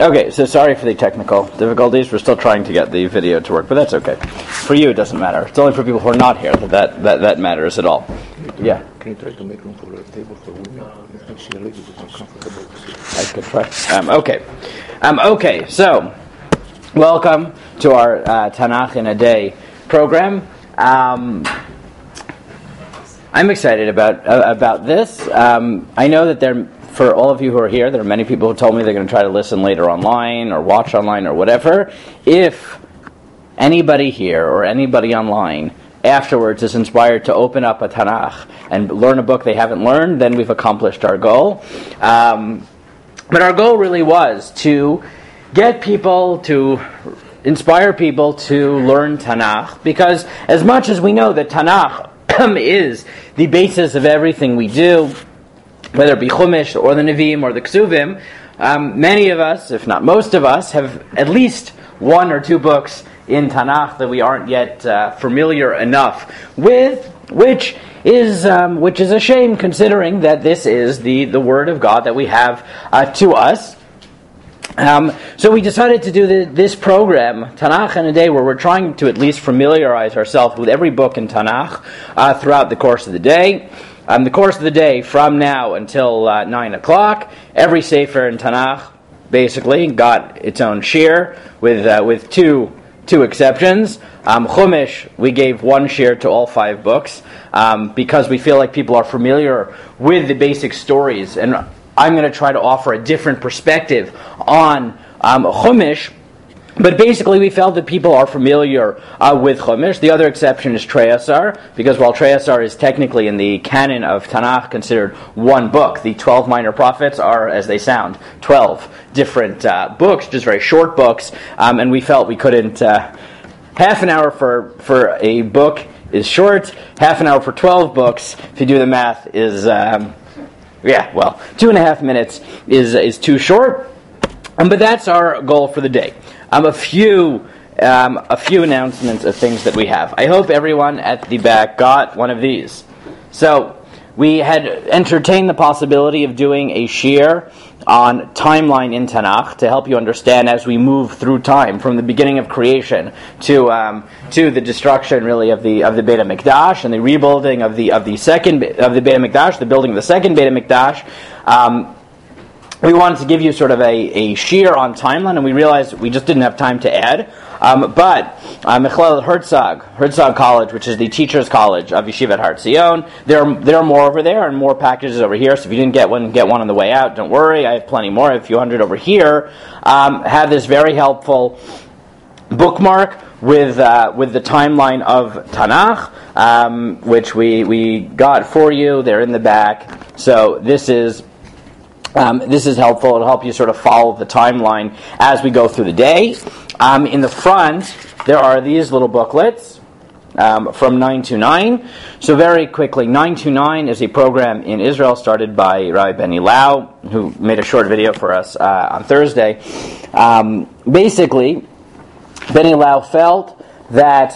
Okay, so sorry for the technical difficulties. We're still trying to get the video to work, but that's okay. For you, it doesn't matter. It's only for people who are not here that matters at all. Yeah. Can you try to make room for a table for women? Makes you a little bit more comfortable. I could try. Okay, so welcome to our Tanakh in a Day program. I'm excited about this. I know that for all of you who are here, there are many people who told me they're going to try to listen later online or watch online or whatever. If anybody here or anybody online afterwards is inspired to open up a Tanakh and learn a book they haven't learned, then we've accomplished our goal. But our goal really was to get people, to inspire people to learn Tanakh, because as much as we know that Tanakh is the basis of everything we do, whether it be Chumash or the Nevi'im or the Ksuvim, many of us, if not most of us, have at least one or two books in Tanakh that we aren't yet familiar enough with, which is a shame, considering that this is the Word of God that we have to us. So we decided to do this program, Tanakh in a Day, where we're trying to at least familiarize ourselves with every book in Tanakh throughout the course of the day. The course of the day, from now until 9 o'clock, every Sefer in Tanakh basically got its own shir, with two exceptions. Chumash, we gave one shir to all 5 books, because we feel like people are familiar with the basic stories, and I'm going to try to offer a different perspective on Chumash. But basically, we felt that people are familiar with Chumash. The other exception is Trei Asar, because while Trei Asar is technically in the canon of Tanakh considered one book, the 12 minor prophets are, as they sound, 12 different books, just very short books, and we felt we couldn't... half an hour for a book is short, half an hour for 12 books, if you do the math, is... 2.5 minutes is too short, but that's our goal for the day. A few announcements of things that we have. I hope everyone at the back got one of these. So we had entertained the possibility of doing a shir on timeline in Tanakh to help you understand as we move through time, from the beginning of creation to the destruction, really, of the Beit HaMikdash and the rebuilding of the Beit HaMikdash, the building of the second Beit HaMikdash. We wanted to give you sort of a shir on timeline, and we realized we just didn't have time to add. But Mechlel Herzog College, which is the teachers' college of Yeshivat Har Tzion, there are more over there and more packages over here. So if you didn't get one on the way out, don't worry. I have plenty more. I have a few hundred over here. Have this very helpful bookmark with the timeline of Tanakh, which we got for you. They're in the back. So this is helpful. It'll help you sort of follow the timeline as we go through the day. In the front, there are these little booklets from 929. So very quickly, 929 is a program in Israel started by Rabbi Benny Lau, who made a short video for us on Thursday. Basically, Benny Lau felt that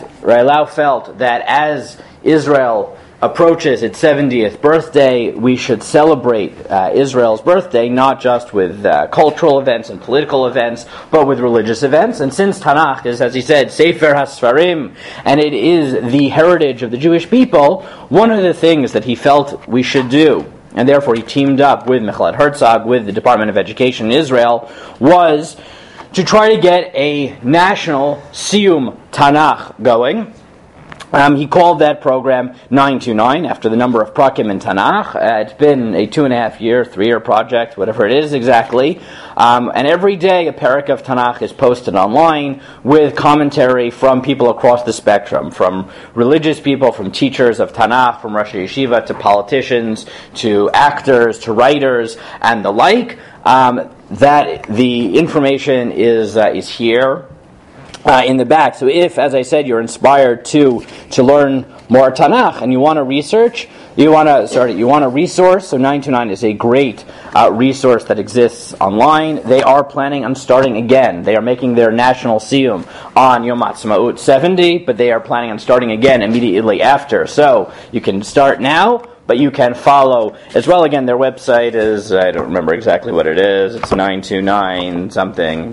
as Israel approaches its 70th birthday, we should celebrate Israel's birthday not just with cultural events and political events, but with religious events. And since Tanakh is, as he said, Sefer HaSfarim, and it is the heritage of the Jewish people, one of the things that he felt we should do, and therefore he teamed up with Mechlel Herzog, with the Department of Education in Israel, was to try to get a national Siyum Tanakh going. He called that program 929 after the number of prakim in Tanakh. It's been a 2.5-year, 3-year project, whatever it is exactly. And every day a parak of Tanakh is posted online with commentary from people across the spectrum, from religious people, from teachers of Tanakh, from Rosh Yeshiva, to politicians, to actors, to writers, and the like. That the information is here in the back. So if, as I said, you're inspired to learn more Tanakh and you want to research, you want a resource, so 929 is a great resource that exists online. They are planning on starting again. They are making their national siyum on Yom Ha'atzmaut 70, but they are planning on starting again immediately after. So you can start now, but you can follow as well. Again, their website is, I don't remember exactly what it is. It's 929 something,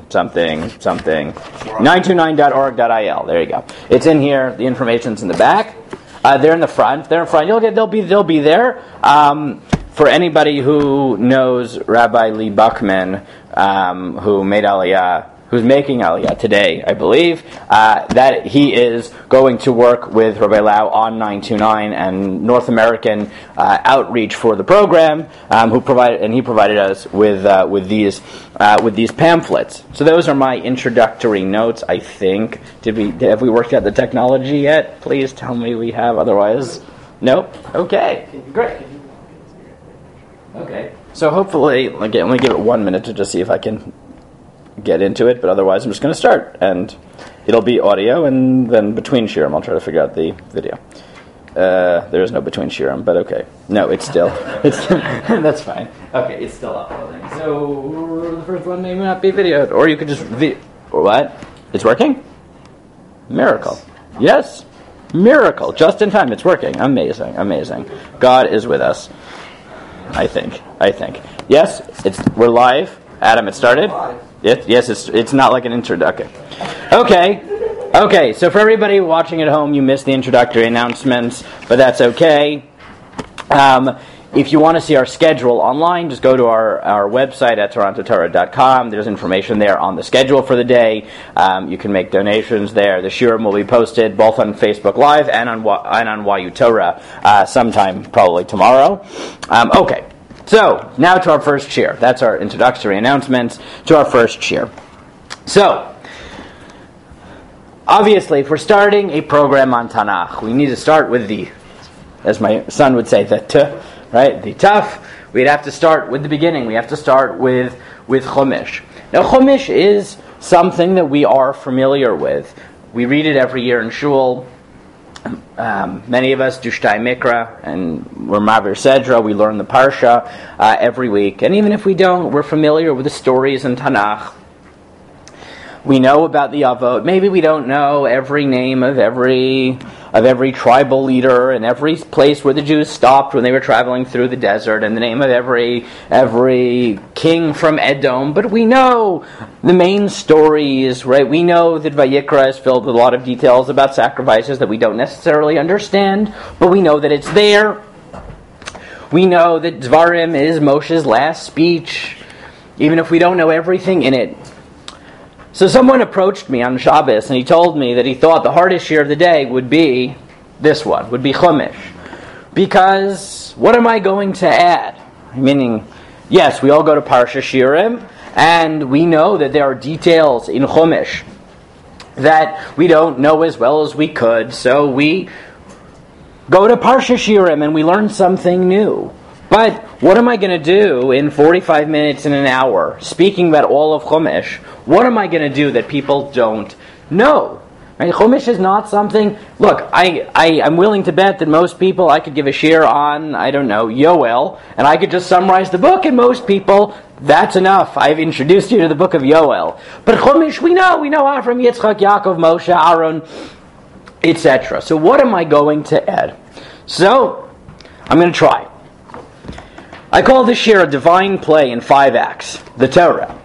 929.org.il. There you go. It's in here. The information's in the back. They're in the front. They'll be there. For anybody who knows Rabbi Lee Buckman, who made Aliyah, who's making Aliyah today, I believe, that he is going to work with Rabbi Lau on 929 and North American outreach for the program, he provided us with these pamphlets. So those are my introductory notes, I think. Have we worked out the technology yet? Please tell me we have, otherwise, nope? Okay, great. Okay, so hopefully, again, let me give it 1 minute to just see if I can get into it, but otherwise I'm just going to start, and it'll be audio, and then between shiurim I'll try to figure out the video. There is no between shiurim, but okay. No, it's that's fine. Okay, it's still uploading. So the first one may not be videoed, or you could just what? It's working? Miracle. Yes, miracle. Just in time, it's working. Amazing. God is with us. I think. Yes, we're live. Adam, it started? Yes, it's not like an introduction. Okay, so for everybody watching at home, you missed the introductory announcements, but that's okay. If you want to see our schedule online, just go to our website at torontotorah.com. There's information there on the schedule for the day. You can make donations there. The shiurim will be posted both on Facebook Live and on YU Torah sometime probably tomorrow. Okay. So, now to our first shiur. That's our introductory announcements to our first shiur. So, obviously, if we're starting a program on Tanakh, we need to start with the, as my son would say, the right? The Taf. We'd have to start with the beginning. We have to start with Chumash. Now, Chumash is something that we are familiar with. We read it every year in Shul. Many of us do Shtei Mikra, and we're Mavir Sedra. We learn the Parsha every week. And even if we don't, we're familiar with the stories in Tanakh. We know about the Avot. Maybe we don't know every name of every tribal leader and every place where the Jews stopped when they were traveling through the desert, and the name of every king from Edom. But we know the main stories, right? We know that Vayikra is filled with a lot of details about sacrifices that we don't necessarily understand, but we know that it's there. We know that Dvarim is Moshe's last speech, even if we don't know everything in it. So someone approached me on Shabbos, and he told me that he thought the hardest shiur of the day would be this one, would be Chumash. Because what am I going to add? Meaning, yes, we all go to Parsha Shiurim, and we know that there are details in Chumash that we don't know as well as we could, so we go to Parsha Shiurim and we learn something new. But what am I going to do in 45 minutes and an hour, speaking about all of Chumash? What am I going to do that people don't know? Right? Chumash is not something... Look, I'm willing to bet that most people, I could give a shiur on, I don't know, Yoel, and I could just summarize the book, and most people, that's enough. I've introduced you to the book of Yoel. But Chumash, we know Avram, Yitzchak, Yaakov, Moshe, Aaron, etc. So what am I going to add? So, I'm going to try. I call this shiur a divine play in 5 acts, the Torah.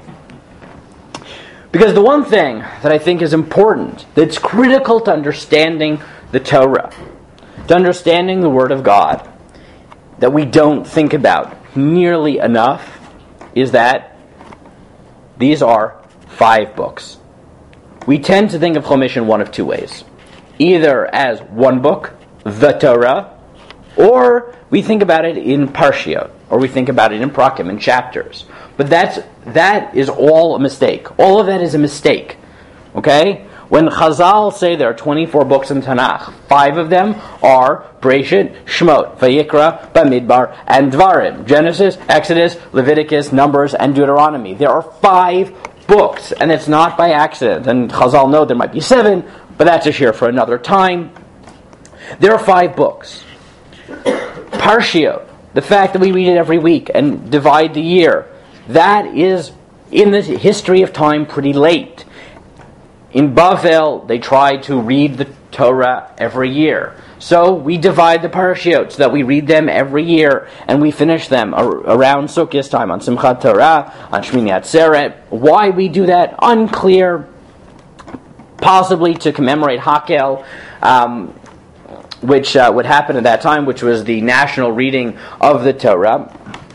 Because the one thing that I think is important, that's critical to understanding the Torah, to understanding the Word of God, that we don't think about nearly enough, is that these are 5 books. We tend to think of Chumash in one of 2 ways. Either as one book, the Torah, or we think about it in Parshiot, or we think about it in Prakim, in chapters. But that is all a mistake. All of that is a mistake. Okay? When Chazal say there are 24 books in Tanakh, 5 of them are Breshit, Shemot, Vayikra, Bamidbar, and Dvarim. Genesis, Exodus, Leviticus, Numbers, and Deuteronomy. There are 5 books, and it's not by accident. And Chazal know there might be 7, but that's a shiur for another time. There are 5 books. Parshiot, the fact that we read it every week and divide the year, that is, in the history of time, pretty late. In Bavel, they tried to read the Torah every year. So we divide the parashiot so that we read them every year and we finish them around Sukkot time, on Simchat Torah, on Shmini Atzeret. Why we do that? Unclear. Possibly to commemorate Hakel, which would happen at that time, which was the national reading of the Torah.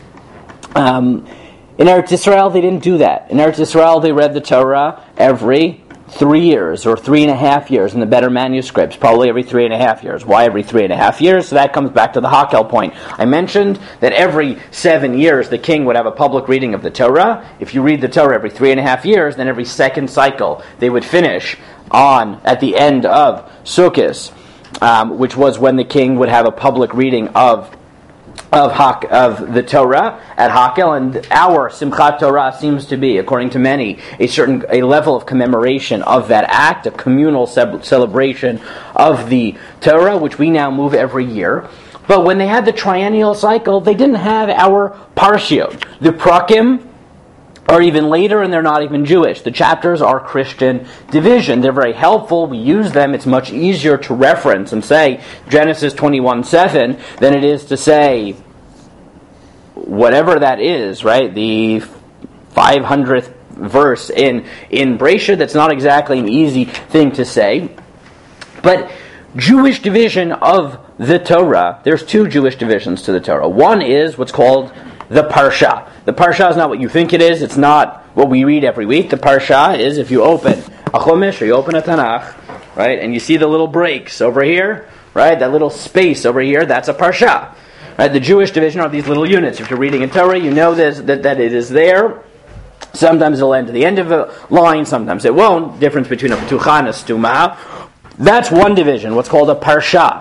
In Eretz Yisrael, they didn't do that. In Eretz Yisrael, they read the Torah every 3 years or 3.5 years in the better manuscripts, probably every 3.5 years. Why every 3.5 years? So that comes back to the Hakel point. I mentioned that every 7 years the king would have a public reading of the Torah. If you read the Torah every 3.5 years, then every second cycle they would finish on at the end of Sukkot, which was when the king would have a public reading of the Torah at Hakel, and our Simchat Torah seems to be, according to many, a level of commemoration of that act, a communal celebration of the Torah, which we now move every year. But when they had the triennial cycle, they didn't have our parshiot. The prakim are even later, and they're not even Jewish. The chapters are Christian division. They're very helpful. We use them. It's much easier to reference and say Genesis 21:7 than it is to say whatever that is, right? The 500th verse in Breshit. That's not exactly an easy thing to say. But Jewish division of the Torah, there's two Jewish divisions to the Torah. One is what's called the Parsha. The Parsha is not what you think it is. It's not what we read every week. The Parsha is if you open a Chumash or you open a Tanakh, right, and you see the little breaks over here, right, that little space over here, that's a Parsha. Right, the Jewish division are these little units. If you're reading in Torah, you know that it is there. Sometimes it'll end to the end of a line, sometimes it won't. Difference between a Ptucha and a Stuma. That's one division, what's called a Parsha.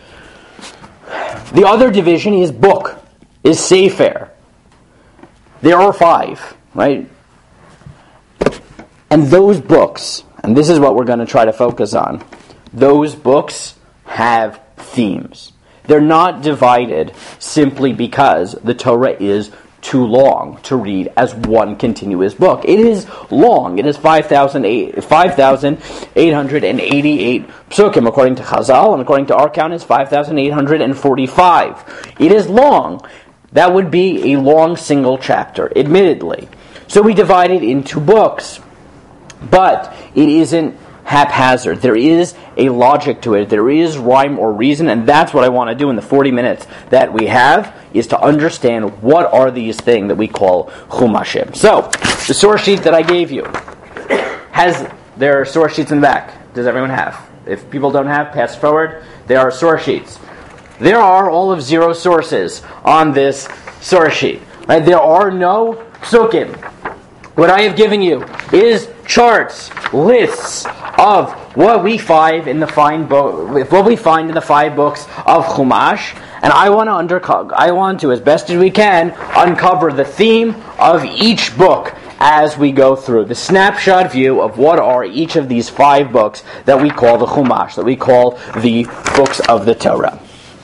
The other division is book, is Sefer. There are 5, right? And those books, and this is what we're going to try to focus on, those books have themes. They're not divided simply because the Torah is too long to read as one continuous book. It is long. It is 5,888 psukim, according to Chazal, and according to our count, it's 5,845. It is long. That would be a long single chapter, admittedly. So we divide it into books. But it isn't haphazard. There is a logic to it. There is rhyme or reason, and that's what I want to do in the 40 minutes that we have, is to understand what are these things that we call Chumashim. So, the source sheet that I gave you there are source sheets in the back. Does everyone have? If people don't have, pass forward. There are source sheets. There are all of 0 sources on this source sheet. Right? There are no psukim. What I have given you is charts, lists of what we find in the 5 books of Chumash, and I want to, as best as we can, uncover the theme of each book as we go through the snapshot view of what are each of these 5 books that we call the Chumash, that we call the books of the Torah.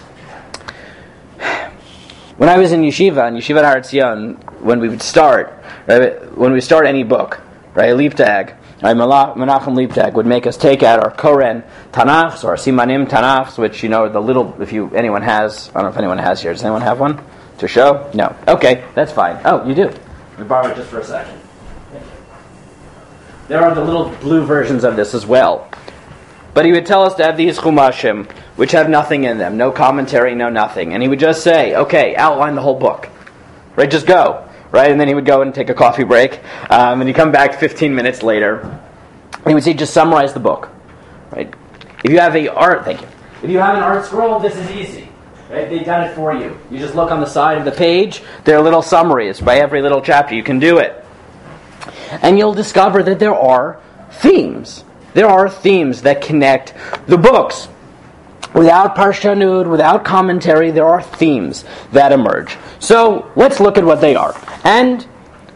When I was in Yeshiva Har Etzion, when we start any book, right, Leibtag, right, Menachem Leibtag would make us take out our Koren Tanachs or our Simanim Tanachs, which, the little, anyone has, I don't know if anyone has here. Does anyone have one to show? No. Okay, that's fine. Oh, you do. Let me borrow it just for a second. There are the little blue versions of this as well. But he would tell us to have these Chumashim, which have nothing in them, no commentary, no nothing. And he would just say, okay, outline the whole book. Right, just go. Right, and then he would go and take a coffee break, and he'd come back 15 minutes later, and he would say, just summarize the book. Right? If you have an art scroll, this is easy. Right? They've done it for you. You just look on the side of the page, there are little summaries by every little chapter. You can do it. And you'll discover that there are themes. There are themes that connect the books. Without parshanut, without commentary, there are themes that emerge. So, let's look at what they are. And,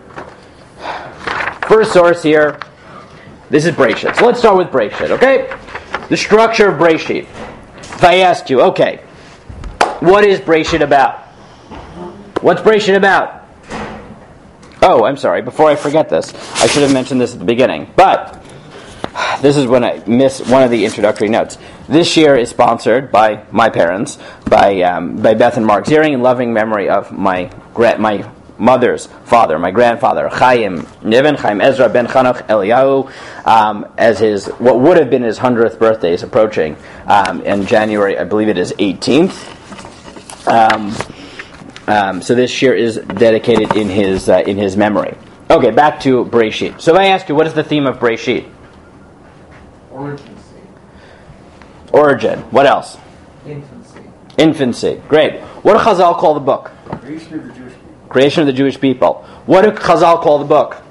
first source here, this is Breshit. So let's start with Breshit, okay? The structure of Breshit. If I asked you, okay, what is Breshit about? What's Breshit about? Oh, I'm sorry, before I forget this, I should have mentioned this at the beginning. But, this is when I miss one of the introductory notes. This year is sponsored by my parents, by Beth and Mark Ziering, in loving memory of my mother's father, my grandfather, Chaim Niven, Chaim Ezra ben Chanach Eliyahu, as his, what would have been his 100th birthday is approaching in January, I believe it is 18th. So this year is dedicated in his memory. Okay, back to Breshit. So if I ask you, what is the theme of Breshit? Origin. What else? Infancy. Great. What do Chazal call the book? Creation of the Jewish people. Creation of the Jewish people. What do Chazal call the book?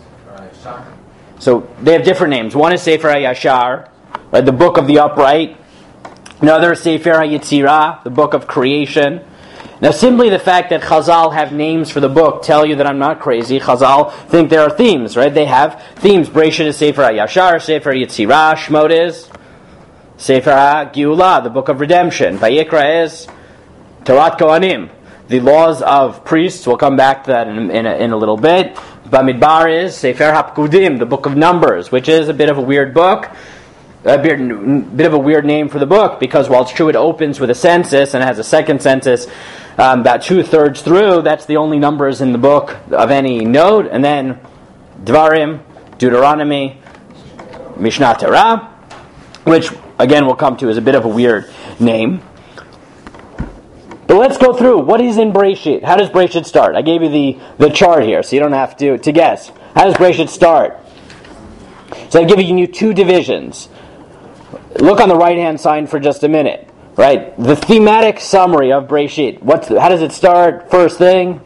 So they have different names. One is Sefer HaYashar, right, the book of the upright. Another is Sefer HaYetzirah, the book of creation. Now, simply the fact that Chazal have names for the book tell you that I'm not crazy. Chazal think there are themes, right? They have themes. Breshit is Sefer HaYashar, Sefer HaYetzirah. Shmot is Sefer HaGeulah, the book of redemption. Vayikra is Torah Kohanim, the laws of priests. We'll come back to that in a little bit. Bamidbar is Sefer HaPkudim, the book of Numbers, which is a bit of a weird book. A bit of a weird name for the book, because while it's true it opens with a census and has a second census about 2/3 through, that's the only numbers in the book of any note. And then Dvarim, Deuteronomy, Mishnah Torah, which again we'll come to as a bit of a weird name. But let's go through what is in Breshit. How does Breshit start? I gave you the chart here, so you don't have to guess. How does Breshit start? So I've given you two divisions. Look on the right-hand side for just a minute. Right? The thematic summary of Breshit. How does it start? First thing?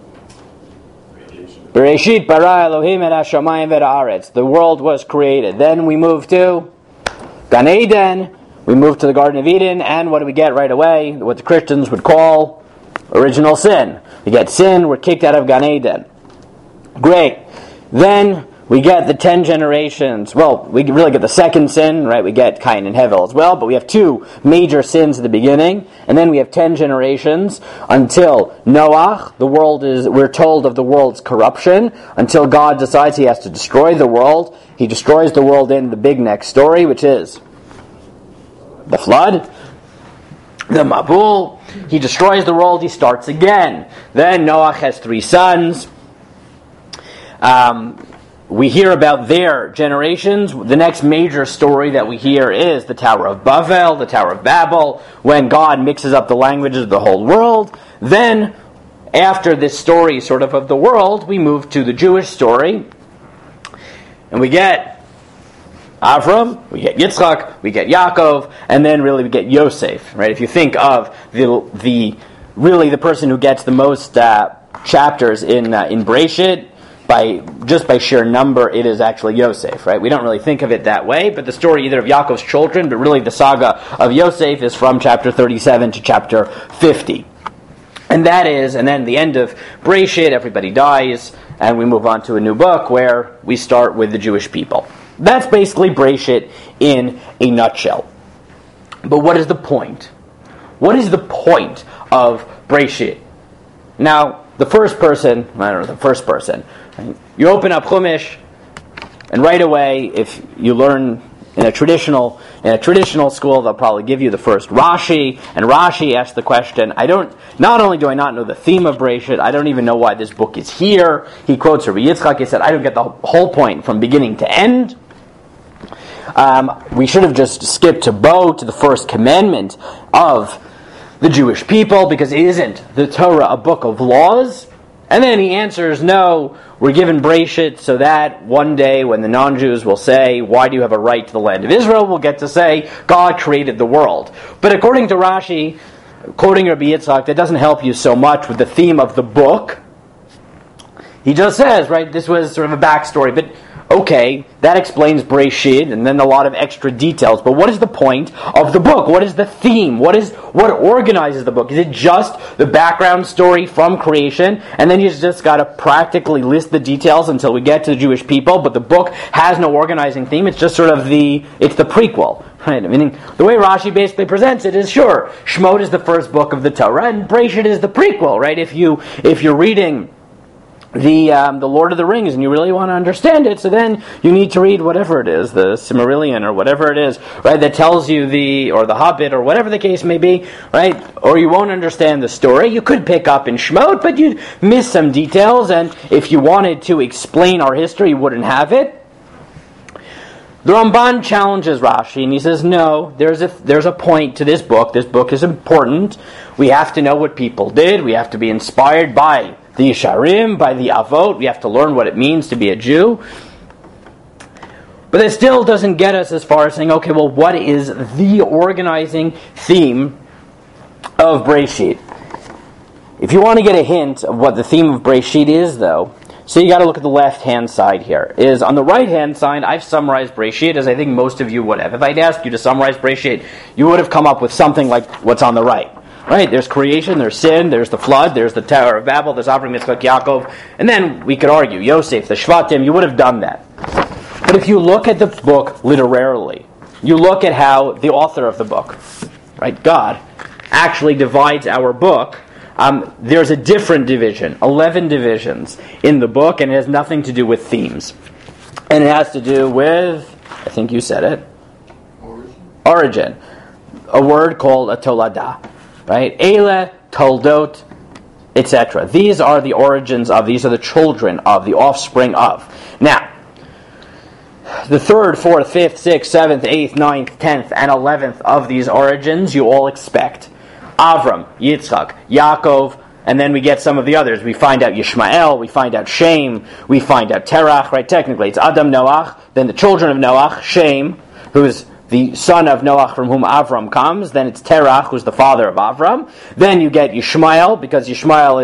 Bereshit bara Elohim et hashamayim v'et haaretz. The world was created. Then we move to Gan Eden. We move to the Garden of Eden. And what do we get right away? What the Christians would call original sin. We get sin. We're kicked out of Gan Eden. Great. Then we get the 10 generations. Well, we really get the second sin, right? We get Cain and Hevel as well, but we have two major sins at the beginning, and then we have 10 generations until Noach. We're told of the world's corruption, until God decides he has to destroy the world. He destroys the world in the big next story, which is the flood, the Mabul. He destroys the world, he starts again. Then Noach has 3 sons. We hear about their generations. The next major story that we hear is the Tower of Babel, the Tower of Babel, when God mixes up the languages of the whole world. Then, after this story sort of the world, we move to the Jewish story. And we get Avram, we get Yitzchak, we get Yaakov, and then really we get Yosef. Right? If you think of the person who gets the most chapters in Breshit, by sheer number, it is actually Yosef, right? We don't really think of it that way, but the story either of Yaakov's children, but really the saga of Yosef is from chapter 37 to chapter 50. And then the end of Breshit, everybody dies, and we move on to a new book where we start with the Jewish people. That's basically Breshit in a nutshell. But what is the point? What is the point of Breshit? Now, the first person, you open up Chumash, and right away, if you learn in a traditional school, they'll probably give you the first Rashi, and Rashi asks the question, not only do I not know the theme of Breshit, I don't even know why this book is here. He quotes Rabbi Yitzchak, he said, I don't get the whole point from beginning to end. We should have just skipped to the first commandment of the Jewish people, because isn't the Torah a book of laws? And then he answers, no, we're given Breshit so that one day when the non-Jews will say, why do you have a right to the land of Israel? We'll get to say, God created the world. But according to Rashi, quoting Rabbi Yitzchak, that doesn't help you so much with the theme of the book. He just says, right, this was sort of a backstory, but okay, that explains Breshit, and then a lot of extra details. But what is the point of the book? What is the theme? What organizes the book? Is it just the background story from creation, and then you just got to practically list the details until we get to the Jewish people, but the book has no organizing theme? It's just sort of it's the prequel. Right? I mean, the way Rashi basically presents it is, sure, Shmot is the first book of the Torah, and Breshit is the prequel, right? If you're reading the Lord of the Rings, and you really want to understand it, so then you need to read whatever it is, the Silmarillion or whatever it is, right, that tells you or the Hobbit or whatever the case may be, right, or you won't understand the story. You could pick up in Shemot, but you'd miss some details, and if you wanted to explain our history, you wouldn't have it. The Ramban challenges Rashi, and he says, no, there's a point to this book. This book is important. We have to know what people did. We have to be inspired by the Yesharim, by the Avot. We have to learn what it means to be a Jew. But it still doesn't get us as far as saying, okay, well, what is the organizing theme of Breshit? If you want to get a hint of what the theme of Breshit is, though, so you got to look at the left-hand side here. Is on the right-hand side, I've summarized Breshit as I think most of you would have. If I'd asked you to summarize Breshit, you would have come up with something like what's on the right. Right, there's creation, there's sin, there's the flood, there's the Tower of Babel, there's Avram, Yitzchak, Yaakov, and then we could argue, Yosef, the Shvatim, you would have done that. But if you look at the book literarily, you look at how the author of the book, right, God, actually divides our book, there's a different division, 11 divisions in the book, and it has nothing to do with themes. And it has to do with, I think you said it, origin. A word called a toladah. Right? Eile, Toldot, etc. These are the origins of, these are the children of, the offspring of. Now, the 3rd, 4th, 5th, 6th, 7th, 8th, 9th, 10th, and 11th of these origins you all expect. Avram, Yitzchak, Yaakov, and then we get some of the others. We find out Yishmael, we find out Shem, we find out Terach, right? Technically it's Adam, Noach, then the children of Noach, Shem, who's the son of Noach from whom Avram comes. Then it's Terach, who's the father of Avram. Then you get Yishmael, because Yishmael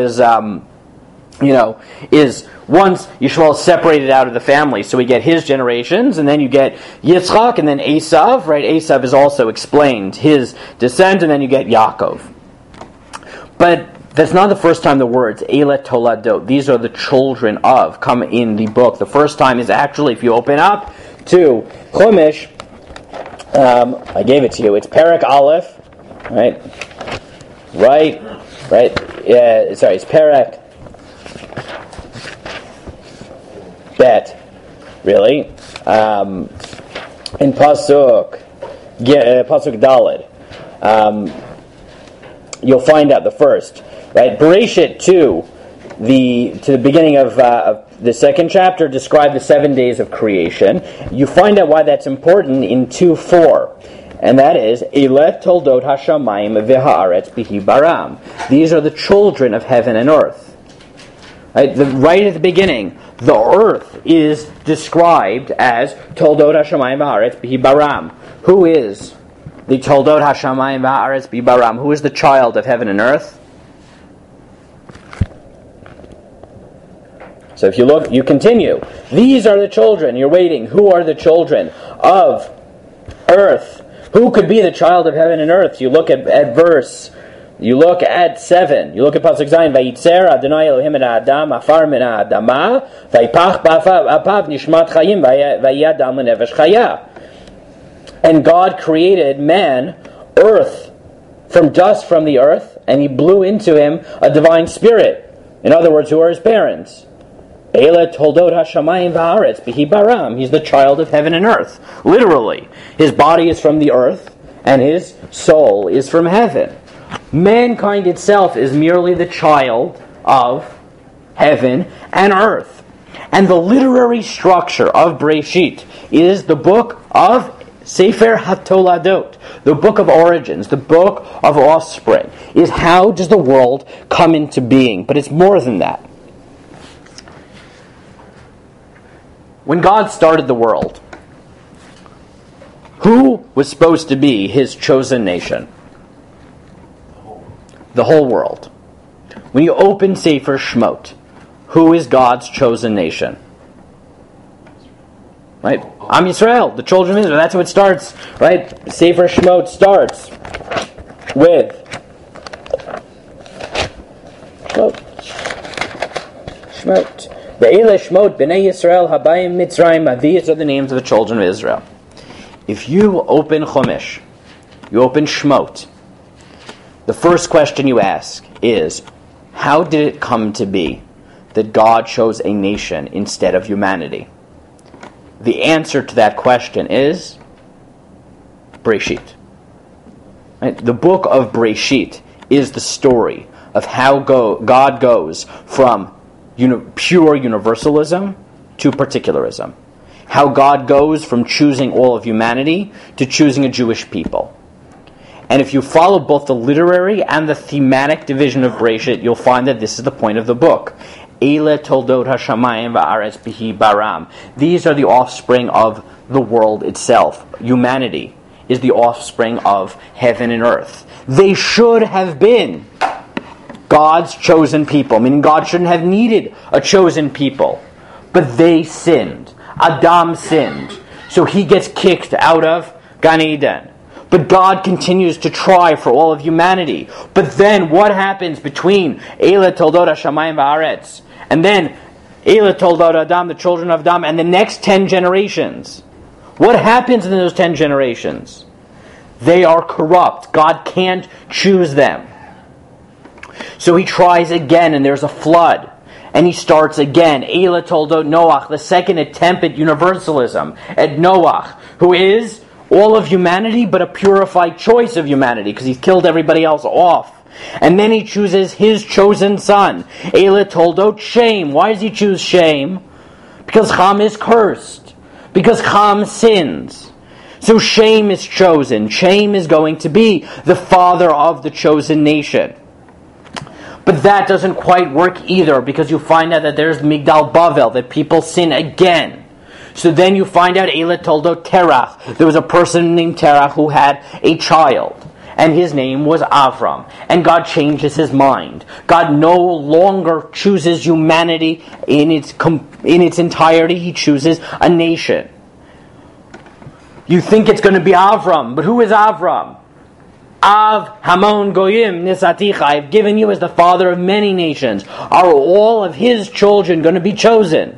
is once Yishmael is separated out of the family, so we get his generations. And then you get Yitzchak, and then Esav, right? Esav is also explained, his descent, and then you get Yaakov. But that's not the first time the words Eile Toladot, these are the children of, come in the book. The first time is actually, if you open up to Chumash, I gave it to you. It's Perek Aleph, right? It's Perek Bet, really. In Pasuk Daled, you'll find out the first, right? Bereshit 2, to the beginning of the second chapter, describe the 7 days of creation. You find out why that's important in 2:4, and that is Eile Toldot Hashamayim v'Haaretz Bihi Baram. These are the children of heaven and earth. Right at the beginning, the earth is described as Toldot Hashamayim v'Haaretz Bihi Baram. Who is the Toldot Hashamayim v'Haaretz Bihi Baram? Who is the child of heaven and earth? So if you look, you continue. These are the children. You're waiting. Who are the children of earth? Who could be the child of heaven and earth? You look at verse. You look at 7. You look at Pasuk Zayin. Vayitzer Adonai Elohim et Adam afar min ha'adama vayipach b'apav nishmat chayim vayadam lenevesh chaya. And God created man, earth, from dust from the earth, and He blew into him a divine spirit. In other words, who are his parents? Eile Toldot Hashamayim v'Haaretz Bihi Baram. He's the child of heaven and earth. Literally. His body is from the earth, and his soul is from heaven. Mankind itself is merely the child of heaven and earth. And the literary structure of Breshit is the book of Sefer HaToladot, the book of origins, the book of offspring, is how does the world come into being. But it's more than that. When God started the world, who was supposed to be His chosen nation? The whole world. When you open Sefer Shemot, who is God's chosen nation? Right? Am Yisrael, the children of Israel. That's how it starts. Right? Sefer Shemot starts with Shemot. Ve'ele Shemot b'nei Yisrael habayim Mitzrayim. These are the names of the children of Israel. If you open Chumash, you open Shemot, the first question you ask is, how did it come to be that God chose a nation instead of humanity? The answer to that question is Breshit. Right? The book of Breshit is the story of how God goes from pure universalism to particularism. How God goes from choosing all of humanity to choosing a Jewish people. And if you follow both the literary and the thematic division of Breshit, you'll find that this is the point of the book. Eile toldot hashamayim va'aretz bihi baram. These are the offspring of the world itself. Humanity is the offspring of heaven and earth. They should have been God's chosen people, meaning God shouldn't have needed a chosen people. But they sinned. Adam sinned. So he gets kicked out of Gan Eden. But God continues to try for all of humanity. But then what happens between Eile toldot hashamayim va'aretz and then Eile toldot Adam, the children of Adam, and the next 10 generations? What happens in those 10 generations? They are corrupt. God can't choose them. So he tries again, and there's a flood. And he starts again. Eile toldot Noach, the second attempt at universalism, at Noach, who is all of humanity, but a purified choice of humanity, because he's killed everybody else off. And then he chooses his chosen son. Eile toldot Shem. Why does he choose Shem? Because Ham is cursed. Because Ham sins. So Shem is chosen. Shem is going to be the father of the chosen nation. But that doesn't quite work either, because you find out that there's Migdal Bavel, that people sin again. So then you find out Eile toldot Terach. There was a person named Terach who had a child, and his name was Avram. And God changes his mind. God no longer chooses humanity in its entirety. He chooses a nation. You think it's going to be Avram, but who is Avram? Av Hamon Goyim Nisaticha. I've given you as the father of many nations. Are all of his children going to be chosen?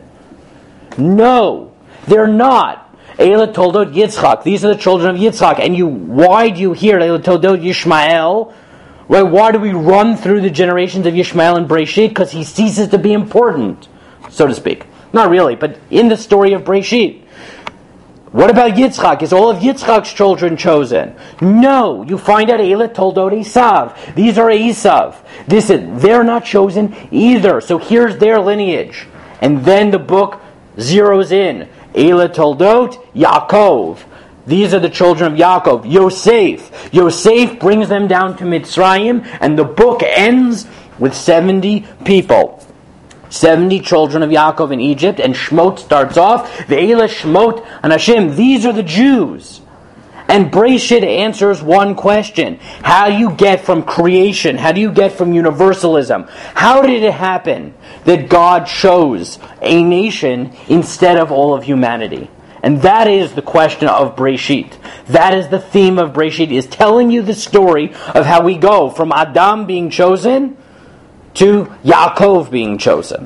No, they're not. Eile toldot Yitzchak. These are the children of Yitzchak. And why do you hear Eile toldot Yishmael? Right? Why do we run through the generations of Yishmael and Breshit? Because he ceases to be important, so to speak. Not really, but in the story of Breshit. What about Yitzchak? Is all of Yitzchak's children chosen? No. You find out Eile toldot Esav. These are Esav. They're not chosen either. So here's their lineage. And then the book zeroes in. Eile toldot Yaakov. These are the children of Yaakov. Yosef. Yosef brings them down to Mitzrayim, and the book ends with 70 people. 70 children of Yaakov in Egypt, and Shmot starts off, Ve'ele Shmot Anashim. These are the Jews. And Breshit answers one question. How do you get from creation? How do you get from universalism? How did it happen that God chose a nation instead of all of humanity? And that is the question of Breshit. That is the theme of Breshit, is telling you the story of how we go from Adam being chosen to Yaakov being chosen.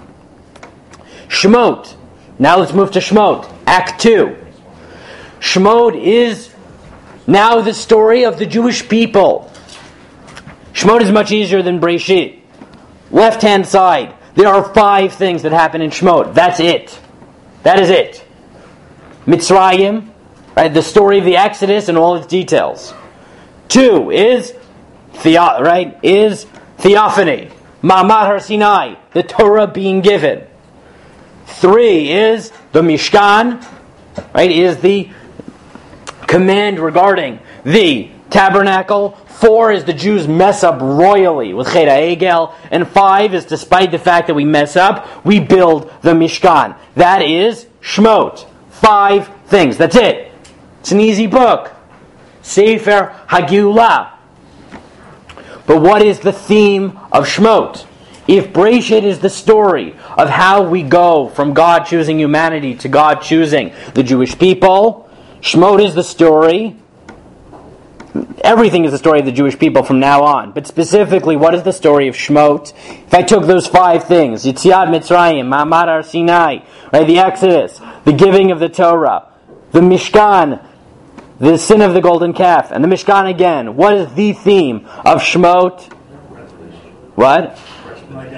Shemot. Now let's move to Shemot. Act 2. Shemot is now the story of the Jewish people. Shemot is much easier than Breshit. Left-hand side. There are 5 things that happen in Shemot. That's it. That is it. Mitzrayim, right? The story of the Exodus and all its details. 2 is theophany. Ma'amad Har Sinai, the Torah being given. 3 is the Mishkan, right? Is the command regarding the tabernacle. 4 is the Jews mess up royally with Chet HaEgel. And 5 is, despite the fact that we mess up, we build the Mishkan. That is Shemot. 5 things. That's it. It's an easy book. Sefer HaGeulah. But what is the theme of Shemot? If Breshit is the story of how we go from God choosing humanity to God choosing the Jewish people, Shemot is the story. Everything is the story of the Jewish people from now on. But specifically, what is the story of Shemot? If I took those 5 things, Yetziat Mitzrayim, Ma'amad Har Sinai, right, the Exodus, the giving of the Torah, the Mishkan, the sin of the golden calf, and the Mishkan again. What is the theme of Shemot? What?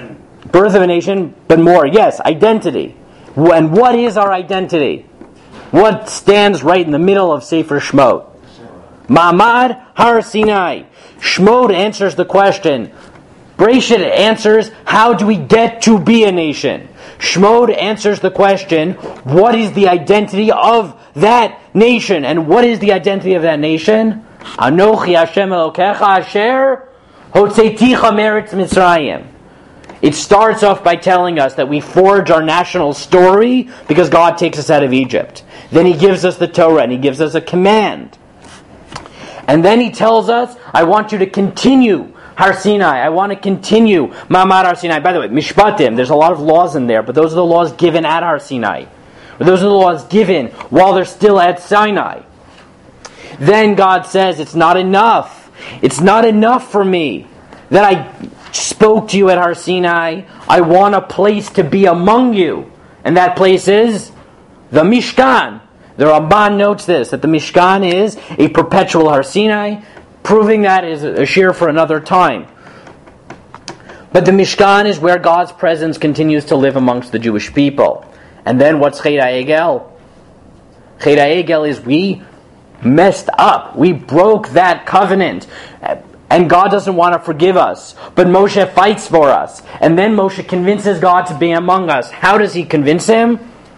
birth of a nation, but more. Yes, identity. And what is our identity? What stands right in the middle of Sefer Shemot? Ma'amad Har Sinai. Shemot answers the question. Bereshit answers, how do we get to be a nation? Shemot answers the question, what is the identity of that nation? And what is the identity of that nation? Anochi Hashem Elokecha Asher Hotzeiticha Meretz Mitzrayim. It starts off by telling us that we forge our national story because God takes us out of Egypt. Then He gives us the Torah and He gives us a command. And then He tells us, I want you to continue Har Sinai. I want to continue Ma'amad Har Sinai. By the way, Mishpatim, there's a lot of laws in there, but those are the laws given at Har Sinai. Or those are the laws given while they're still at Sinai. Then God says, it's not enough. It's not enough for me that I spoke to you at Har Sinai. I want a place to be among you. And that place is the Mishkan. The Ramban notes this, that the Mishkan is a perpetual Har Sinai, proving that is a shir for another time. But the Mishkan is where God's presence continues to live amongst the Jewish people. And then what's Chet HaEgel? Chet HaEgel is we messed up. We broke that covenant. And God doesn't want to forgive us. But Moshe fights for us. And then Moshe convinces God to be among us. How does he convince him?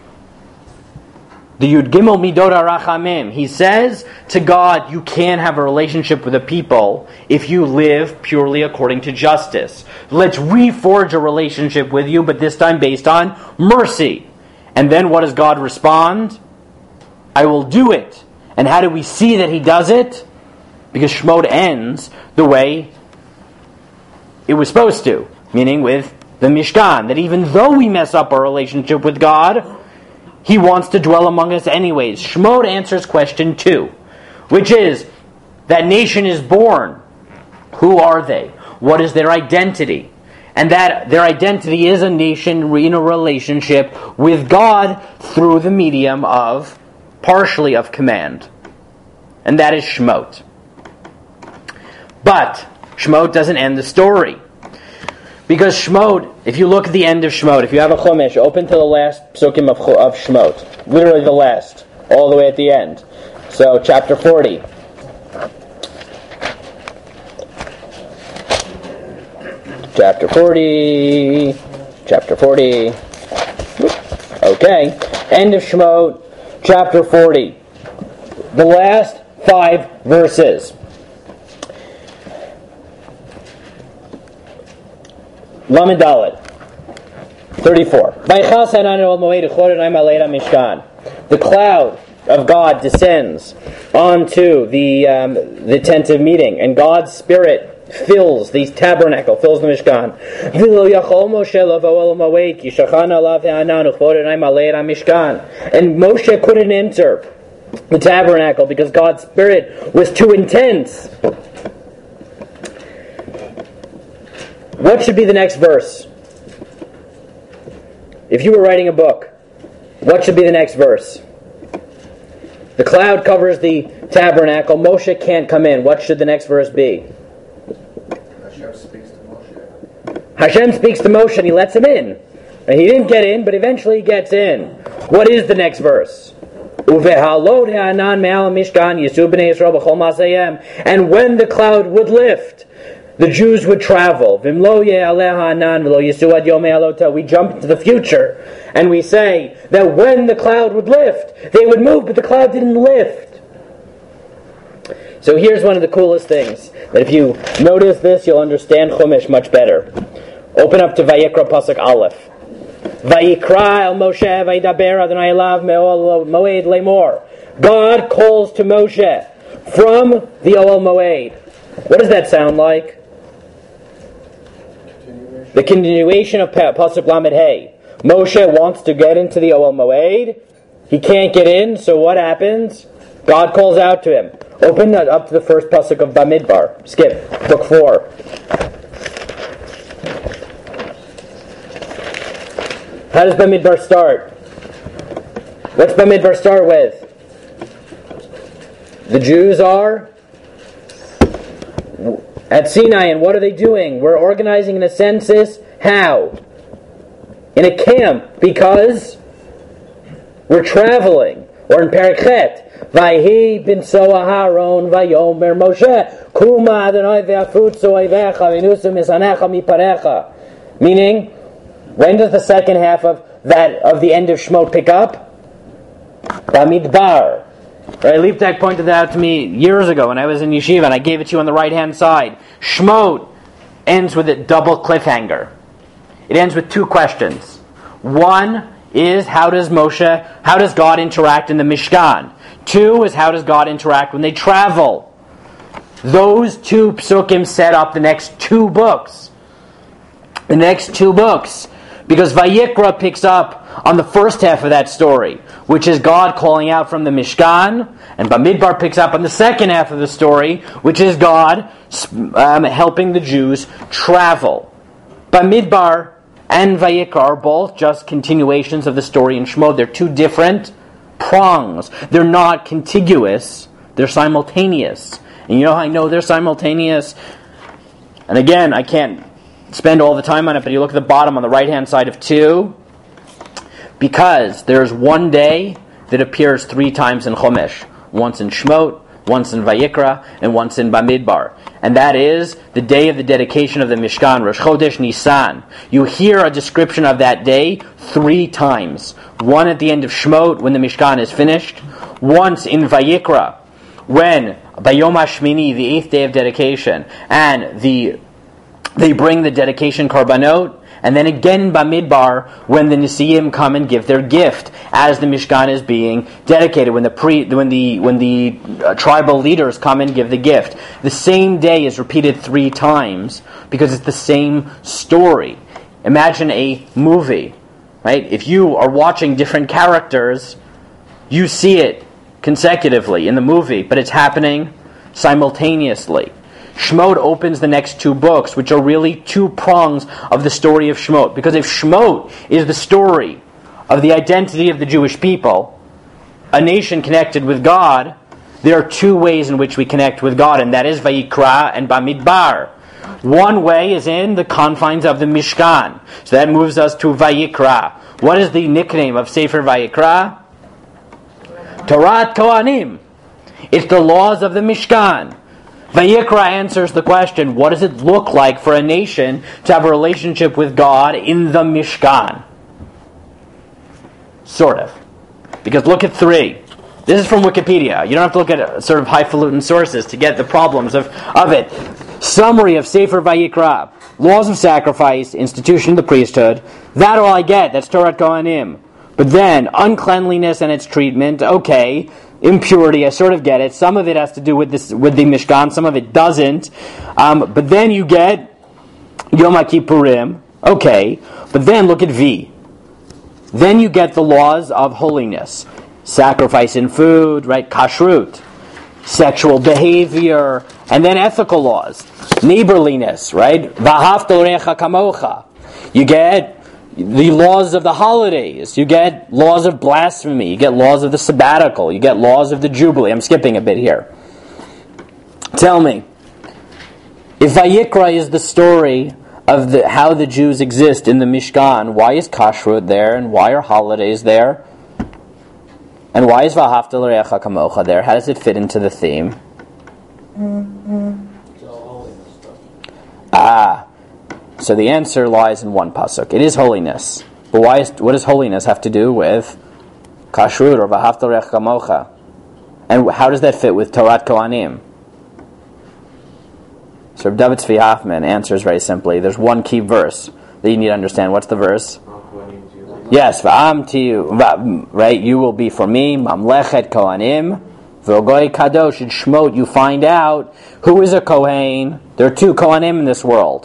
The Yud Gimel Midot HaRachamim. He says to God, you can't have a relationship with a people if you live purely according to justice. Let's reforge a relationship with you, but this time based on mercy. And then what does God respond? I will do it. And how do we see that He does it? Because Shemot ends the way it was supposed to. Meaning with the Mishkan. That even though we mess up our relationship with God, He wants to dwell among us anyways. Shemot answers question 2, which is, that nation is born. Who are they? What is their identity? And that their identity is a nation in a relationship with God through the medium of, partially of command. And that is Shemot. But Shemot doesn't end the story. Because Shemot, if you look at the end of Shemot, if you have a Chumash, open to the last psukim of Shemot. Literally the last, all the way at the end. So, chapter 40. Chapter 40. Chapter 40. Okay. End of Shemot, chapter 40. The last 5 verses. Lamed Dalet, 34. The cloud of God descends onto the tent of meeting, and God's Spirit fills the tabernacle, fills the Mishkan. And Moshe couldn't enter the tabernacle because God's Spirit was too intense. What should be the next verse? If you were writing a book, what should be the next verse? The cloud covers the tabernacle. Moshe can't come in. What should the next verse be? Hashem speaks to Moshe. Hashem speaks to Moshe and He lets him in. And he didn't get in, but eventually he gets in. What is the next verse? And when the cloud would lift, the Jews would travel. We jump into the future and we say that when the cloud would lift, they would move, but the cloud didn't lift. So here's one of the coolest things, that if you notice this, you'll understand Chumash much better. Open up to Vayikra Pasuk Aleph. Vayikra el Moshe vaydaber Adonai elav me'ol moed lemor. God calls to Moshe from the Ohel Moed. What does that sound like? The continuation of Pasuk Lamed Hey. Moshe wants to get into the Ohel Moed. He can't get in, so what happens? God calls out to him. Open up to the first Pasuk of Bamidbar. Skip, book 4. How does Bamidbar start? What's Bamidbar start with? The Jews are at Sinai, and what are they doing? We're organizing a census. How? in a camp because we're traveling. Or in Perichet, Vayhi bin Soa Haron Vayomer Moshe Kuma Adonai ve'afutzu oivecha v'nusu misanecha miparecha. Meaning, when does the second half of the end of Shemot pick up? Bamidbar. Right, Leipzig pointed that out to me years ago when I was in yeshiva, and I gave it to you on the right-hand side. Shemot ends with a double cliffhanger. It ends with two questions. One is, how does God interact in the Mishkan? Two is, how does God interact when they travel? Those two psukim set up the next two books. The next two books. Because Vayikra picks up on the first half of that story, which is God calling out from the Mishkan, and Bamidbar picks up on the second half of the story, which is God helping the Jews travel. Bamidbar and Vayikra are both just continuations of the story in Shemot. They're two different prongs. They're not contiguous. They're simultaneous. And you know how I know they're simultaneous? And again, I can't spend all the time on it, but you look at the bottom on the right-hand side of 2, because there's one day that appears 3 times in Chumash. Once in Shemot, once in Vayikra, and once in Bamidbar. And that is the day of the dedication of the Mishkan, Rosh Chodesh Nisan. You hear a description of that day 3 times. One at the end of Shemot, when the Mishkan is finished. Once in Vayikra, when Bayom HaShmini, the 8th day of dedication, and they bring the dedication korbanot, and then again in Bamidbar when the Nisiim come and give their gift as the Mishkan is being dedicated, when the tribal leaders come and give the gift. The same day is repeated 3 times because it's the same story. Imagine a movie, right? If you are watching different characters, you see it consecutively in the movie, but it's happening simultaneously. Shemot opens the next 2 books, which are really 2 prongs of the story of Shemot. Because if Shemot is the story of the identity of the Jewish people, a nation connected with God, there are 2 ways in which we connect with God, and that is Vayikra and Bamidbar. One way is in the confines of the Mishkan. So that moves us to Vayikra. What is the nickname of Sefer Vayikra? Torat Kohanim. It's the laws of the Mishkan. Vayikra answers the question, what does it look like for a nation to have a relationship with God in the Mishkan? Sort of. Because look at 3. This is from Wikipedia. You don't have to look at sort of highfalutin sources to get the problems of it. Summary of Sefer Vayikra. Laws of sacrifice, institution of the priesthood. That all I get. That's Torat Kohanim. But then, uncleanliness and its treatment, okay. Impurity, I sort of get it. Some of it has to do with the Mishkan, some of it doesn't. But then you get Yom HaKippurim, okay. But then look at V. Then you get the laws of holiness. Sacrifice in food, right? Kashrut. Sexual behavior. And then ethical laws. Neighborliness, right? V'ahavta l'recha kamocha. You get the laws of the holidays. You get laws of blasphemy. You get laws of the sabbatical. You get laws of the Jubilee. I'm skipping a bit here. Tell me, if Vayikra is the story of how the Jews exist in the Mishkan, why is Kashrut there, and why are holidays there? And why is V'ahavta l'recha kamocha there? How does it fit into the theme? So the answer lies in one pasuk. It is holiness. But what does holiness have to do with kashrut or v'ahavta l'recha kamocha? And how does that fit with Torat Kohanim? So Reb David Tzvi Hoffman answers very simply. There's one key verse that you need to understand. What's the verse? Yes, v'am tiyu, right? You will be for me, mamlechet Kohanim, v'ogoy kadosh. In Shemot, you find out who is a Kohen. There are 2 Kohanim in this world.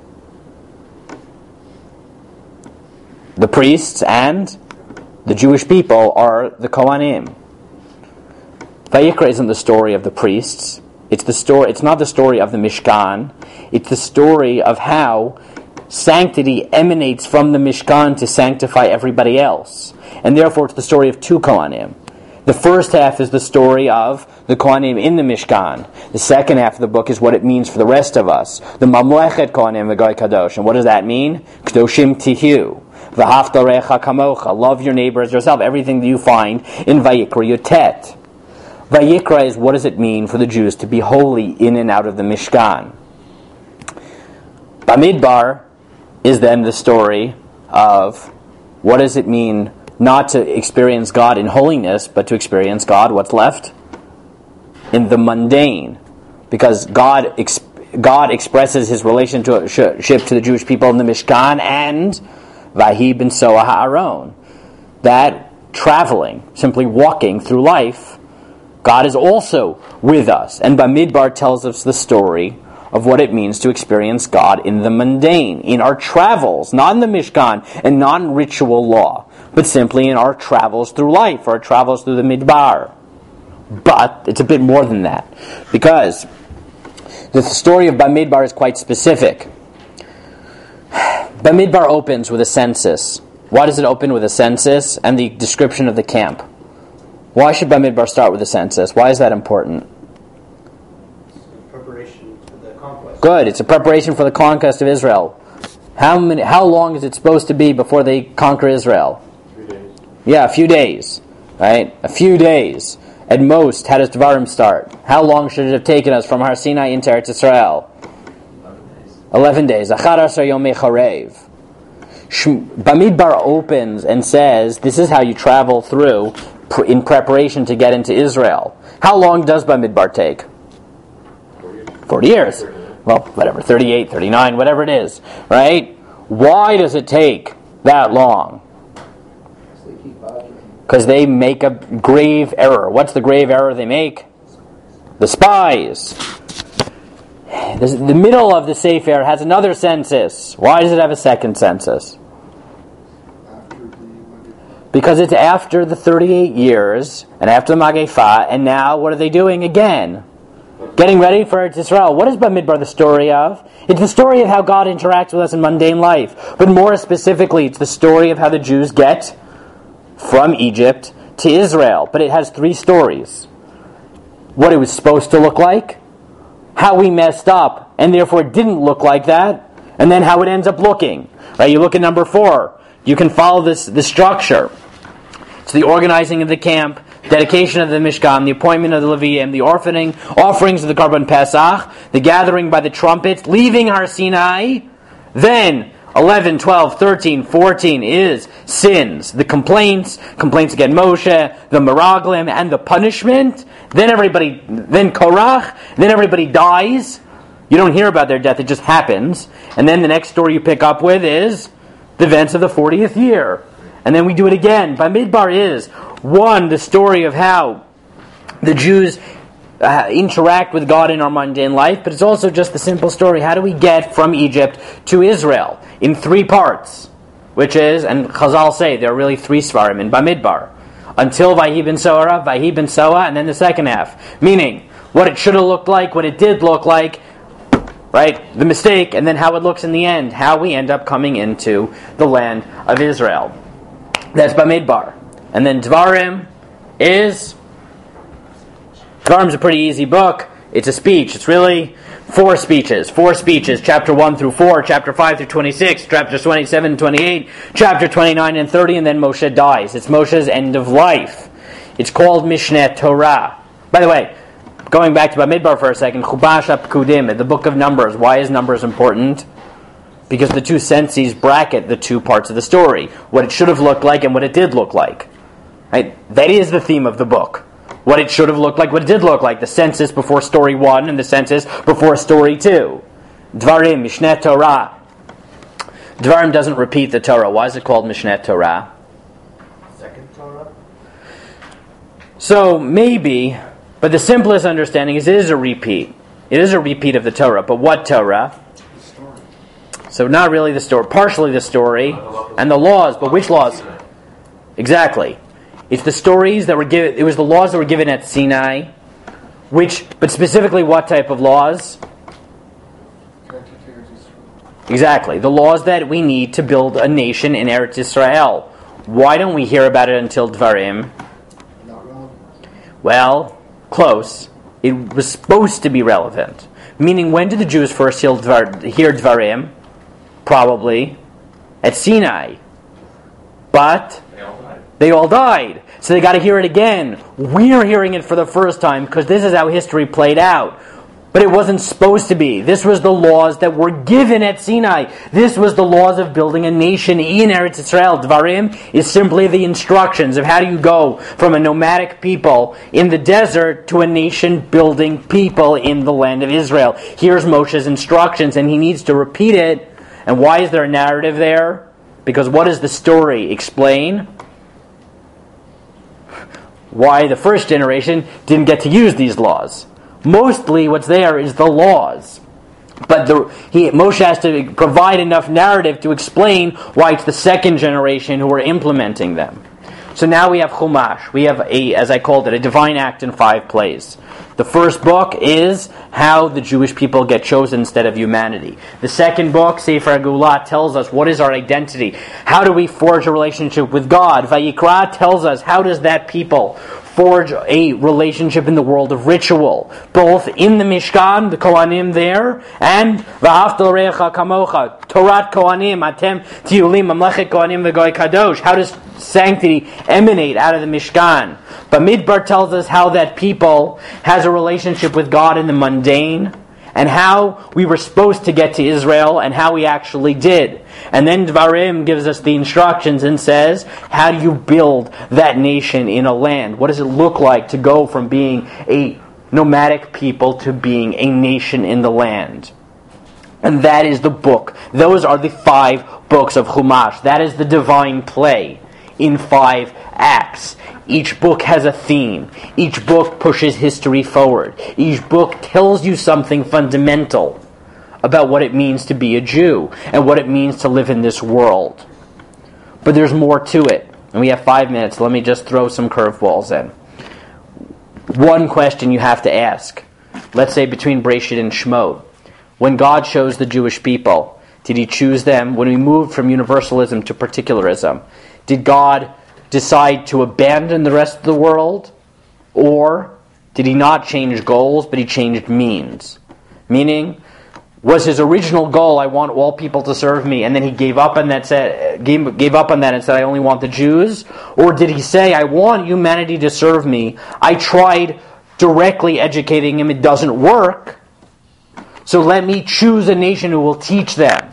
The priests and the Jewish people are the Kohanim. Vayikra isn't the story of the priests. It's not the story of the Mishkan. It's the story of how sanctity emanates from the Mishkan to sanctify everybody else. And therefore it's the story of 2 Kohanim. The first half is the story of the Kohanim in the Mishkan. The second half of the book is what it means for the rest of us. The Mamlechet Kohanim v'Goy Kadosh. And what does that mean? Kedoshim Tihu. V'hafta recha kamocha, love your neighbor as yourself, everything that you find in Vayikra Yotet. Vayikra is, what does it mean for the Jews to be holy in and out of the Mishkan? Bamidbar is then the story of what does it mean not to experience God in holiness, but to experience God, what's left? In the mundane. Because God expresses his relationship to the Jewish people in the Mishkan and Vahi ben Soa ha'aron. That traveling, simply walking through life, God is also with us. And Bamidbar tells us the story of what it means to experience God in the mundane, in our travels, not in the Mishkan and non-ritual law, but simply in our travels through life, our travels through the Midbar. But it's a bit more than that, because the story of Bamidbar is quite specific. Bamidbar opens with a census. Why does it open with a census and the description of the camp? Why should Bamidbar start with a census? Why is that important? Preparation for the conquest. Good. It's a preparation for the conquest of Israel. How long is it supposed to be before they conquer Israel? 3 days. Yeah, a few days. Right? A few days. At most, how does Devarim start? How long should it have taken us from Har Sinai into Eretz Israel? 11 days. 11 Yomei Charev. Bamidbar opens and says, this is how you travel through in preparation to get into Israel. How long does Bamidbar take? 40 years. Well, whatever, 38, 39, whatever it is. Right? Why does it take that long? Because they make a grave error. What's the grave error they make? The spies. The middle of the Sefer has another census. Why does it have a second census? Because it's after the 38 years, and after the Mageifa, and now what are they doing again? Getting ready for Eretz Yisrael. What is Bamidbar the story of? It's the story of how God interacts with us in mundane life. But more specifically, it's the story of how the Jews get from Egypt to Israel. But it has 3 stories. What it was supposed to look like, how we messed up, and therefore it didn't look like that, and then how it ends up looking. Right? You look at number 4. You can follow the structure. It's the organizing of the camp, dedication of the Mishkan, the appointment of the Leviim, the offerings of the Karban Pesach, the gathering by the trumpets, leaving Har Sinai. Then 11, 12, 13, 14 is sins, the complaints against Moshe, the Meraglim, and the punishment. Then Korach, then everybody dies. You don't hear about their death, it just happens. And then the next story you pick up with is the events of the 40th year. And then we do it again. Bamidbar is, 1, the story of how the Jews interact with God in our mundane life, but it's also just the simple story. How do we get from Egypt to Israel? In 3 parts. Which is, and Chazal say, there are really 3 svarim in Bamidbar. Until Vahi ben Soa, and then the second half. Meaning, what it should have looked like, what it did look like, right? The mistake, and then how it looks in the end. How we end up coming into the land of Israel. That's Bamidbar. And then Dvarim is a pretty easy book. It's a speech. It's really 4 speeches. 4 speeches. Chapter 1 through 4, chapter 5 through 26, chapters 27 and 28, chapter 29 and 30, and then Moshe dies. It's Moshe's end of life. It's called Mishneh Torah. By the way, going back to Bamidbar for a second, Chumash HaPekudim, the book of Numbers. Why is Numbers important? Because the 2 senses bracket the 2 parts of the story. What it should have looked like and what it did look like. Right? That is the theme of the book. What it should have looked like, what it did look like. The census before story 1 and the census before story 2. Dvarim, Mishneh Torah. Dvarim doesn't repeat the Torah. Why is it called Mishneh Torah? Second Torah? So, maybe, but the simplest understanding is it is a repeat. It is a repeat of the Torah. But what Torah? So not really the story, partially the story, and the laws, but which laws? Exactly. It's the stories that were given, it was the laws that were given at Sinai, but specifically what type of laws? Exactly. The laws that we need to build a nation in Eretz Yisrael. Why don't we hear about it until Dvarim? Well, close. It was supposed to be relevant. Meaning, when did the Jews first hear Dvarim? Probably at Sinai. But they all died. So they got to hear it again. We're hearing it for the first time because this is how history played out. But it wasn't supposed to be. This was the laws that were given at Sinai. This was the laws of building a nation in Eretz Israel. Dvarim is simply the instructions of how do you go from a nomadic people in the desert to a nation-building people in the land of Israel. Here's Moshe's instructions, and he needs to repeat it. And why is there a narrative there? Because what does the story explain? Why the first generation didn't get to use these laws. Mostly what's there is the laws. But Moshe has to provide enough narrative to explain why it's the second generation who are implementing them. So now we have Chumash. We have, as I called it, a divine act in 5 plays. The first book is how the Jewish people get chosen instead of humanity. The second book, Sefer Geulah, tells us what is our identity. How do we forge a relationship with God? Vayikra tells us how does that people forge a relationship in the world of ritual, both in the Mishkan, the Kohanim there, and V'ahavta l'reacha kamocha, Torat Kohanim, Atem Tiulim, Mamlechet Kohanim v'Goy Kadosh. How does sanctity emanate out of the Mishkan? Bamidbar tells us how that people has a relationship with God in the mundane, and how we were supposed to get to Israel, and how we actually did. And then Dvarim gives us the instructions and says, how do you build that nation in a land? What does it look like to go from being a nomadic people to being a nation in the land? And that is the book. Those are the 5 books of Chumash. That is the divine play in 5 acts. Each book has a theme. Each book pushes history forward. Each book tells you something fundamental about what it means to be a Jew and what it means to live in this world. But there's more to it. And we have 5 minutes. Let me just throw some curveballs in. One question you have to ask. Let's say between Breshit and Shemot. When God chose the Jewish people, did He choose them? When we moved from universalism to particularism, did God decide to abandon the rest of the world? Or did He not change goals, but He changed means? Meaning, was His original goal, I want all people to serve me, and then He gave up on that and said, I only want the Jews? Or did He say, I want humanity to serve me, I tried directly educating him, it doesn't work, so let me choose a nation who will teach them?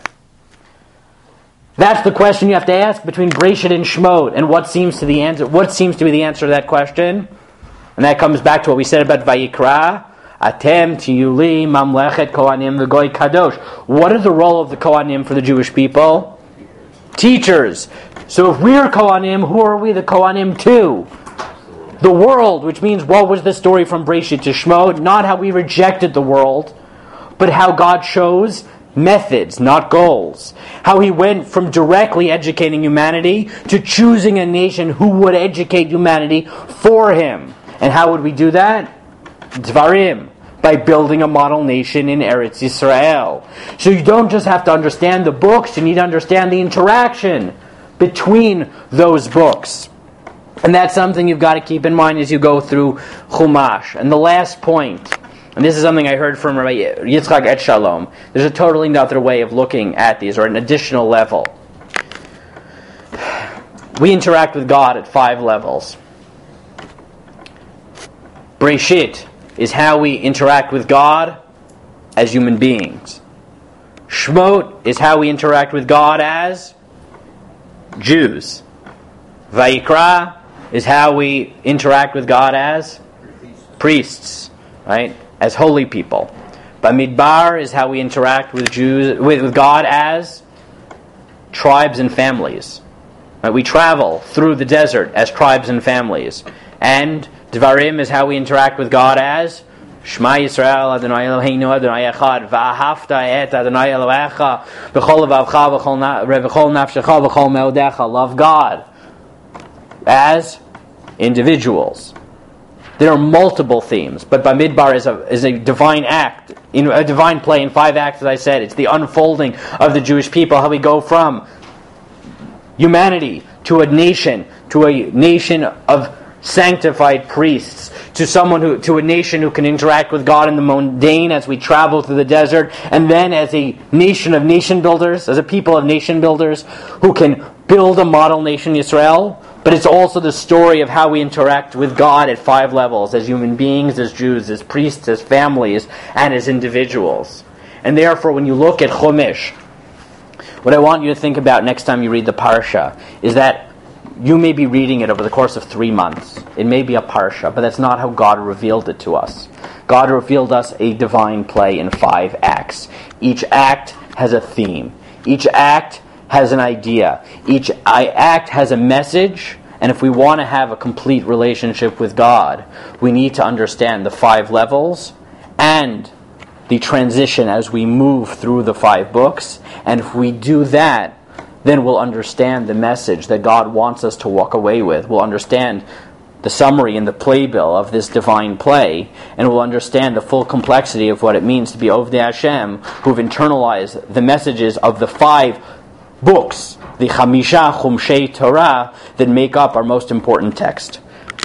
That's the question you have to ask between Breshit and Shemot, and what seems to be the answer to that question. And that comes back to what we said about Vayikra. Atem Tiuli Mamlechet Kohanim v'Goy Kadosh. What is the role of the Kohanim for the Jewish people? Teachers. So if we're Kohanim, who are we the Kohanim to? The world, which means what was the story from Breshit to Shemot? Not how we rejected the world, but how God chose methods, not goals. How He went from directly educating humanity to choosing a nation who would educate humanity for Him. And how would we do that? Dvarim, by building a model nation in Eretz Yisrael. So you don't just have to understand the books, you need to understand the interaction between those books. And that's something you've got to keep in mind as you go through Chumash. And the last point, and this is something I heard from Rabbi Yitzchak Et Shalom. There's a totally other way of looking at these, or an additional level. We interact with God at 5 levels. Breshit is how we interact with God as human beings. Shemot is how we interact with God as Jews. Vayikra is how we interact with God as priests, right? As holy people. Bamidbar is how we interact with God as tribes and families. Right? We travel through the desert as tribes and families. And Dvarim is how we interact with God as Shema Yisrael Adonai Eloheinu Adonai Echad V'ahavta et Adonai Elohecha B'chol levavcha v'chol nafshecha v'chol meodecha. Love God as individuals. There are multiple themes, but Bamidbar is a divine act, in a divine play in 5 acts, as I said. It's the unfolding of the Jewish people, how we go from humanity to a nation of sanctified priests, to a nation who can interact with God in the mundane as we travel through the desert, and then as a nation of nation builders, as a people of nation builders who can build a model nation Yisrael, but it's also the story of how we interact with God at 5 levels, as human beings, as Jews, as priests, as families, and as individuals. And therefore, when you look at Chumash, what I want you to think about next time you read the Parsha is that you may be reading it over the course of 3 months. It may be a Parsha, but that's not how God revealed it to us. God revealed us a divine play in 5 acts. Each act has a theme. Each act has an idea. Each act has a message, and if we want to have a complete relationship with God, we need to understand the 5 levels and the transition as we move through the 5 books. And if we do that, then we'll understand the message that God wants us to walk away with. We'll understand the summary and the playbill of this divine play, and we'll understand the full complexity of what it means to be Ovdei Hashem, who've internalized the messages of the 5 books, the Chamisha Chumshei Torah, that make up our most important text.